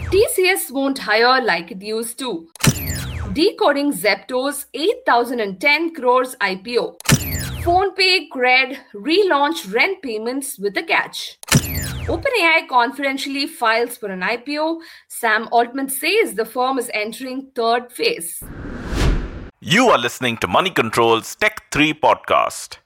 TCS won't hire like it used to. Decoding Zepto's 8,010 crores IPO. PhonePe Cred relaunch rent payments with a catch. OpenAI confidentially files for an IPO. Sam Altman says the firm is entering third phase. You are listening to Money Control's Tech 3 podcast.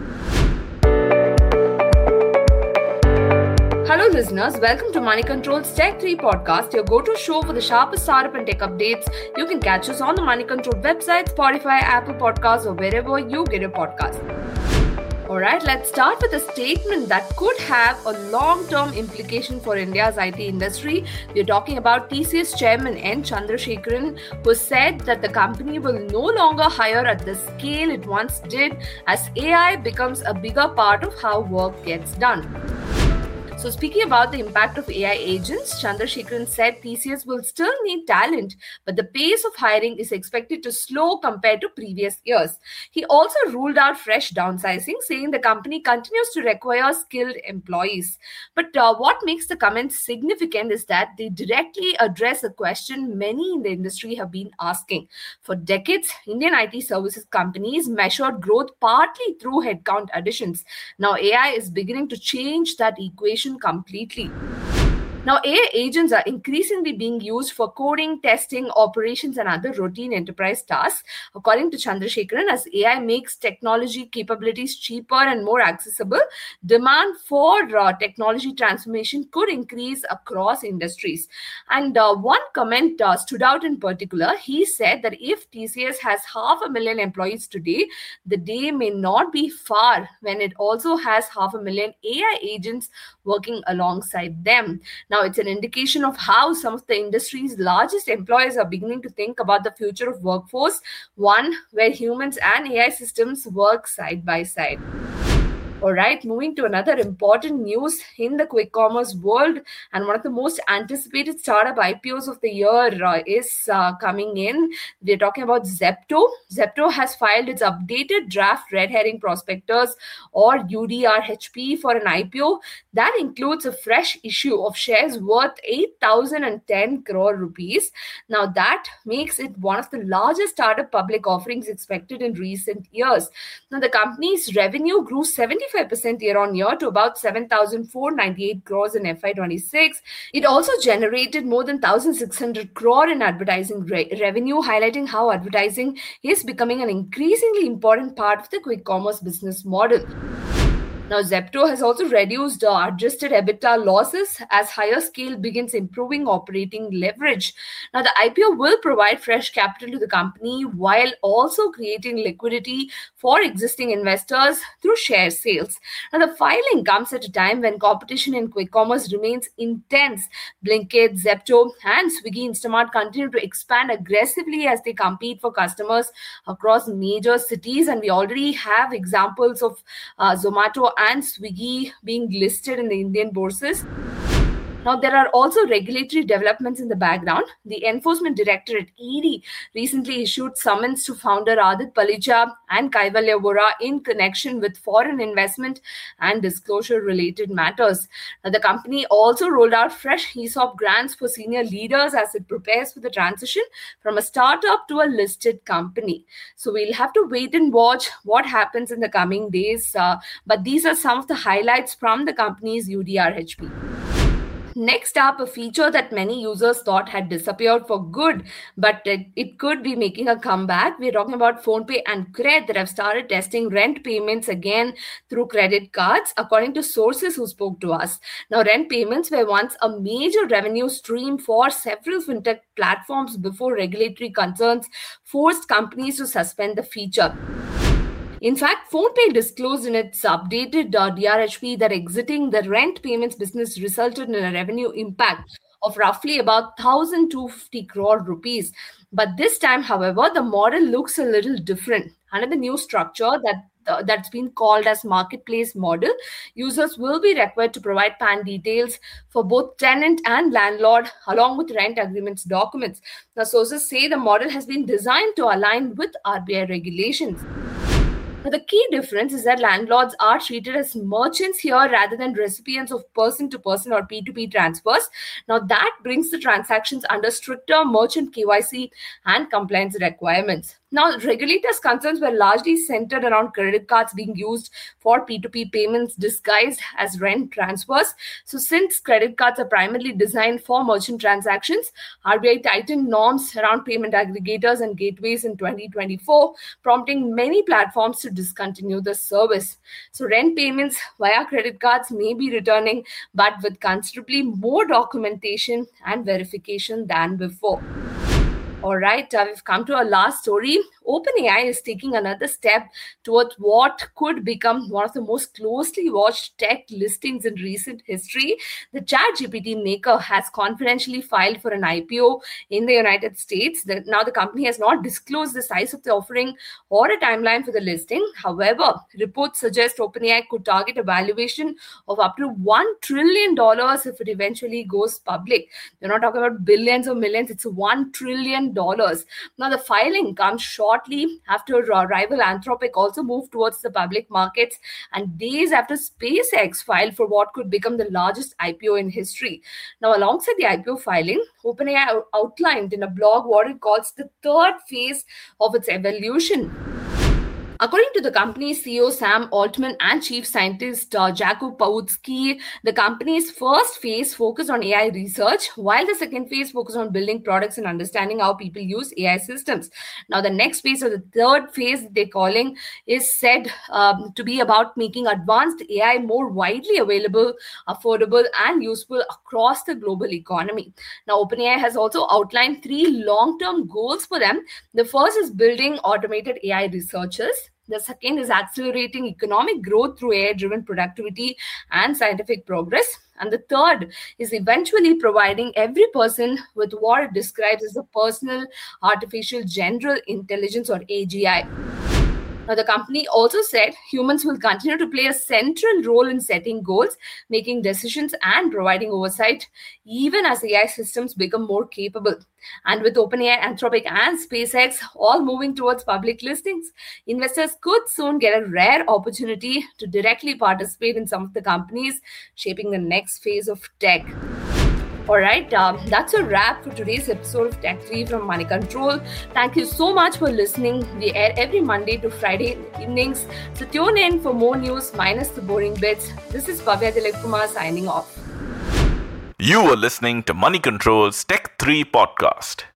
Hello listeners, welcome to Money Control's Tech 3 podcast, your go-to show for the sharpest startup and tech updates. You can catch us on the Money Control website, Spotify, Apple Podcasts, or wherever you get your podcast. Alright, let's start with a statement that could have a long-term implication for India's IT industry. We're talking about TCS chairman N. Chandrasekaran, who said that the company will no longer hire at the scale it once did as AI becomes a bigger part of how work gets done. So speaking about the impact of AI agents, Chandrasekaran said TCS will still need talent, but the pace of hiring is expected to slow compared to previous years. He also ruled out fresh downsizing, saying the company continues to require skilled employees. But what makes the comments significant is that they directly address a question many in the industry have been asking. For decades, Indian IT services companies measured growth partly through headcount additions. Now AI is beginning to change that equation completely. Now, AI agents are increasingly being used for coding, testing, operations, and other routine enterprise tasks. According to Chandrasekaran, as AI makes technology capabilities cheaper and more accessible, demand for technology transformation could increase across industries. And one comment stood out in particular. He said that if TCS has 500,000 employees today, the day may not be far when it also has 500,000 AI agents working alongside them. Now, it's an indication of how some of the industry's largest employers are beginning to think about the future of workforce, one where humans and AI systems work side by side. All right, moving to another important news in the quick commerce world, and one of the most anticipated startup IPOs of the year is coming in. We're talking about Zepto. Zepto has filed its updated draft red herring prospectus or UDRHP for an IPO that includes a fresh issue of shares worth 8,010 crore rupees. Now that makes it one of the largest startup public offerings expected in recent years. Now the company's revenue grew 75% year-on-year to about 7,498 crores in FY26. It also generated more than 1,600 crore in advertising revenue, highlighting how advertising is becoming an increasingly important part of the quick commerce business model. Now, Zepto has also reduced adjusted EBITDA losses as higher scale begins improving operating leverage. Now, the IPO will provide fresh capital to the company while also creating liquidity for existing investors through share sales. Now, the filing comes at a time when competition in quick commerce remains intense. Blinkit, Zepto, and Swiggy Instamart continue to expand aggressively as they compete for customers across major cities, and we already have examples of Zomato and Swiggy being listed in the Indian bourses. Now, there are also regulatory developments in the background. The Enforcement Directorate ED recently issued summons to founder Adit Palicha and Kaivalya Vora in connection with foreign investment and disclosure-related matters. Now, the company also rolled out fresh ESOP grants for senior leaders as it prepares for the transition from a startup to a listed company. So we'll have to wait and watch what happens in the coming days. But these are some of the highlights from the company's UDRHP. Next up, a feature that many users thought had disappeared for good, but it could be making a comeback. We're talking about PhonePe and Cred that have started testing rent payments again through credit cards, according to sources who spoke to us. Now, rent payments were once a major revenue stream for several fintech platforms before regulatory concerns forced companies to suspend the feature. In fact, PhonePe disclosed in its updated DRHP that exiting the rent payments business resulted in a revenue impact of roughly about 1,250 crore rupees. But this time, however, the model looks a little different. Under the new structure that's been called as marketplace model, users will be required to provide PAN details for both tenant and landlord along with rent agreements documents. Now, sources say the model has been designed to align with RBI regulations. Now, the key difference is that landlords are treated as merchants here rather than recipients of person-to-person or P2P transfers. Now, that brings the transactions under stricter merchant KYC and compliance requirements. Now, regulators' concerns were largely centered around credit cards being used for P2P payments disguised as rent transfers. So, since credit cards are primarily designed for merchant transactions, RBI tightened norms around payment aggregators and gateways in 2024, prompting many platforms to discontinue the service. So, rent payments via credit cards may be returning, but with considerably more documentation and verification than before. All right, we've come to our last story. OpenAI is taking another step towards what could become one of the most closely watched tech listings in recent history. The ChatGPT maker has confidentially filed for an IPO in the United States. Now, the company has not disclosed the size of the offering or a timeline for the listing. However, reports suggest OpenAI could target a valuation of up to $1 trillion if it eventually goes public. We're not talking about billions or millions, it's $1 trillion. Now, the filing comes shortly after rival Anthropic also moved towards the public markets and days after SpaceX filed for what could become the largest IPO in history. Now, alongside the IPO filing, OpenAI outlined in a blog what it calls the third phase of its evolution. According to the company's CEO Sam Altman and chief scientist Jakub Pałucki, the company's first phase focused on AI research, while the second phase focused on building products and understanding how people use AI systems. Now, the next phase, or the third phase they're calling, is said to be about making advanced AI more widely available, affordable, and useful across the global economy. Now, OpenAI has also outlined 3 long-term goals for them. The first is building automated AI researchers. The second is accelerating economic growth through AI-driven productivity and scientific progress. And the third is eventually providing every person with what it describes as a personal artificial general intelligence, or AGI. Now, the company also said humans will continue to play a central role in setting goals, making decisions, and providing oversight, even as AI systems become more capable. And with OpenAI, Anthropic, and SpaceX all moving towards public listings, investors could soon get a rare opportunity to directly participate in some of the companies shaping the next phase of tech. All right, that's a wrap for today's episode of Tech 3 from Money Control. Thank you so much for listening. We air every Monday to Friday evenings, so tune in for more news minus the boring bits. This is Bhavya Dilip Kumar signing off. You are listening to Money Control's Tech 3 podcast.